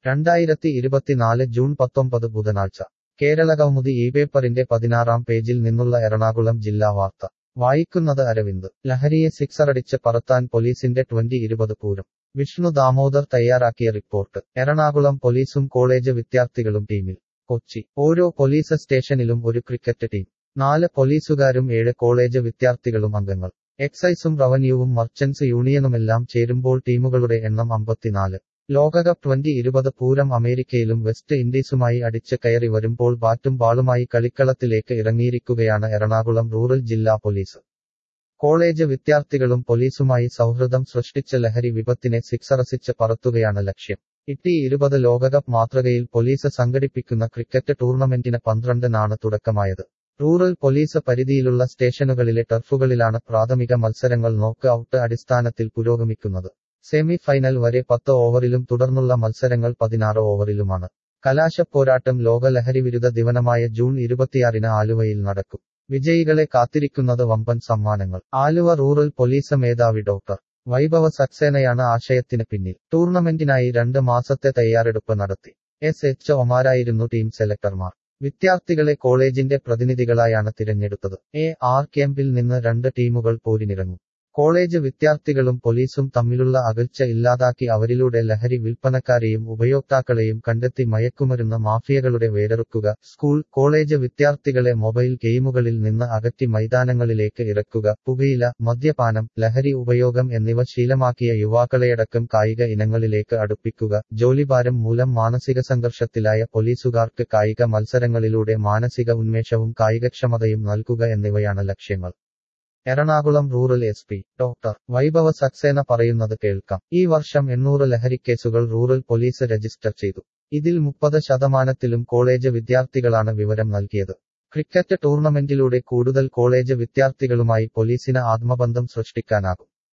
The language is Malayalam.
2024 ജൂൺ 19 ബുധനാഴ്ച കേരളകൗമുദി ഈ പേപ്പറിന്റെ 16-ാം പേജിൽ നിന്നുള്ള എറണാകുളം ജില്ലാ വാർത്ത വായിക്കുന്നത് അരവിന്ദ്. ലഹരിയെ സിക്സറടിച്ച് പറത്താൻ പോലീസിന്റെ 2020 പൂരം. വിഷ്ണു ദാമോദർ തയ്യാറാക്കിയ റിപ്പോർട്ട്. എറണാകുളം പോലീസും കോളേജ് വിദ്യാർത്ഥികളും ടീമിൽ. കൊച്ചി. ഓരോ പോലീസ് സ്റ്റേഷനിലും ഒരു ക്രിക്കറ്റ് ടീം. 4 പോലീസുകാരും 7 കോളേജ് വിദ്യാർത്ഥികളും അംഗങ്ങൾ. എക്സൈസും റവന്യൂവും മർച്ചന്റ്സ് യൂണിയനുമെല്ലാം ചേരുമ്പോൾ ടീമുകളുടെ എണ്ണം 54. ലോകകപ്പ് 2020 പൂരം അമേരിക്കയിലും വെസ്റ്റ് ഇൻഡീസുമായി അടിച്ച് കയറി വരുമ്പോൾ ബാറ്റും ബാളുമായി കളിക്കളത്തിലേക്ക് ഇറങ്ങിയിരിക്കുകയാണ് എറണാകുളം റൂറൽ ജില്ലാ പോലീസ്. കോളേജ് വിദ്യാർത്ഥികളും പോലീസുമായി സൗഹൃദം സൃഷ്ടിച്ച് ലഹരി വിപത്തിനെ സിക്സറസിച്ച് പറത്തുകയാണ് ലക്ഷ്യം. ടി20 ലോകകപ്പ് മാതൃകയിൽ പോലീസ് സംഘടിപ്പിക്കുന്ന ക്രിക്കറ്റ് ടൂർണമെന്റിന് 12-നാണ് തുടക്കമായത്. റൂറൽ പോലീസ് പരിധിയിലുള്ള സ്റ്റേഷനുകളിലെ ടർഫുകളിലാണ് പ്രാഥമിക മത്സരങ്ങൾ നോക്ക് ഔട്ട് അടിസ്ഥാനത്തിൽ പുരോഗമിക്കുന്നത്. സെമി ഫൈനൽ വരെ 10 ഓവറിലും തുടർന്നുള്ള മത്സരങ്ങൾ 16 ഓവറിലുമാണ്. കലാശപ്പോരാട്ടം ലോക ലഹരിവിരുദ്ധ ദിവസമായ ജൂൺ 26-ന് ആലുവയിൽ നടക്കും. വിജയികളെ കാത്തിരിക്കുന്നത് വമ്പൻ സമ്മാനങ്ങൾ. ആലുവ റൂറൽ പോലീസ് മേധാവി ഡോക്ടർ വൈഭവ സക്സേനയാണ് ആശയത്തിന് പിന്നിൽ. ടൂർണമെന്റിനായി 2 മാസത്തെ തയ്യാറെടുപ്പ് നടത്തി. SHOമാരായിരുന്നു ടീം സെലക്ടർമാർ. വിദ്യാർത്ഥികളെ കോളേജിന്റെ പ്രതിനിധികളായാണ് തിരഞ്ഞെടുത്തത്. ക്യാമ്പിൽ നിന്ന് 2 ടീമുകൾ പോരിനിറങ്ങും. കോളേജ് വിദ്യാർത്ഥികളും പോലീസും തമ്മിലുള്ള അകൽച്ച ഇല്ലാതാക്കി അവരിലൂടെ ലഹരി വിൽപ്പനക്കാരെയും ഉപയോക്താക്കളെയും കണ്ടെത്തി മയക്കുമരുന്ന് മാഫിയകളുടെ വേരറുക്കുക. സ്കൂൾ, കോളേജ് വിദ്യാർത്ഥികളെ മൊബൈൽ ഗെയിമുകളിൽ നിന്ന് അകറ്റി മൈതാനങ്ങളിലേക്ക് ഇറക്കുക. പുകയില, മദ്യപാനം, ലഹരി ഉപയോഗം എന്നിവ ശീലമാക്കിയ യുവാക്കളെയടക്കം കായിക ഇനങ്ങളിലേക്ക് അടുപ്പിക്കുക. ജോലിഭാരം മൂലം മാനസിക സംഘർഷത്തിലായ പോലീസുകാർക്ക് കായിക മത്സരങ്ങളിലൂടെ മാനസിക ഉന്മേഷവും കായികക്ഷമതയും നൽകുക എന്നിവയാണ് ലക്ഷ്യങ്ങൾ. Ernakulam rural SP doctor Vaibhav Saxena പറയുന്നത് കേൾക്കാം. ഈ വർഷം 800 ലഹരിക്കേസുകൾ റൂറൽ പോലീസ് രജിസ്റ്റർ ചെയ്തു. ഇതിൽ 30%-ത്തിലും കോളേജ് വിദ്യാർത്ഥികളാണ് വിവരം നൽകിയത്. ക്രിക്കറ്റ് ടൂർണമെന്റിലൂടെ കൂടുതൽ കോളേജ് വിദ്യാർത്ഥികളുമായി പോലീസിന് ആത്മബന്ധം സൃഷ്ടിക്കാനാകും.